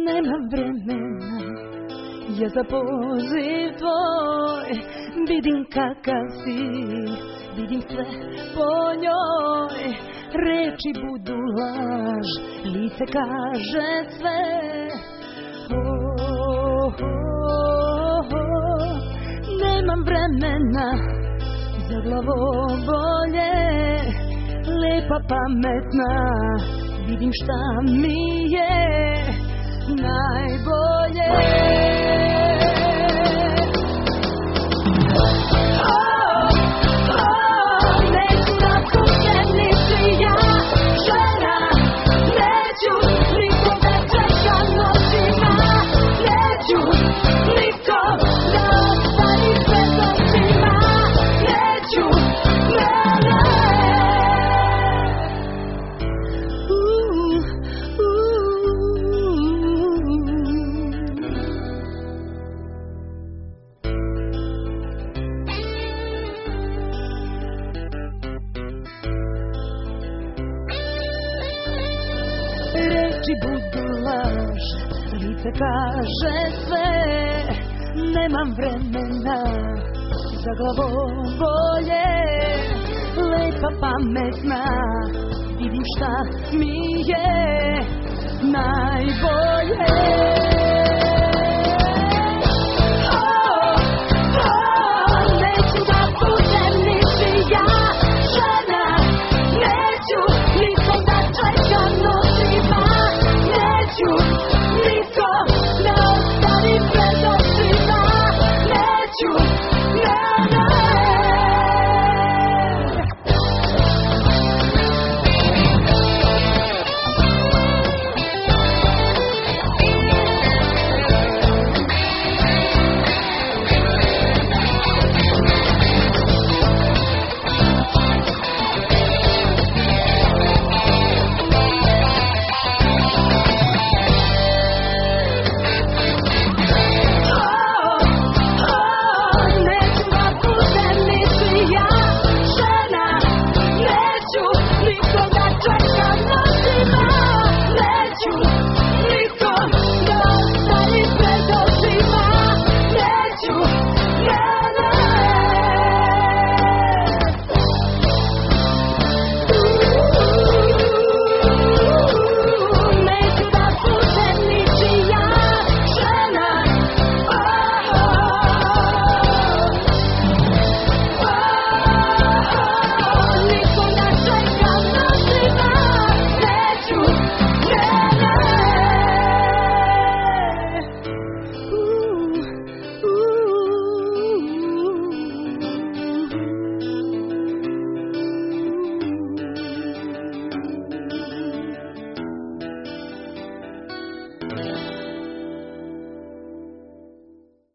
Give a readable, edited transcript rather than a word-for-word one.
Nemam vremena ja za poziv tvoj, vidim kakav si, vidim sve po njoj. Reči budu laž, lice kaže sve. Nemam vremena za glavobolje, lepa pametna, vidim šta mi je najbolje. Neću napušten niti ja, žena, neću nikom da čekam noćima, neću nikom da ostani pred očima, neću mene. Reči budu laž, lice kaže sve. Nemam vremena za glavobolje, lepa pametna, vidim šta mi je najbolje.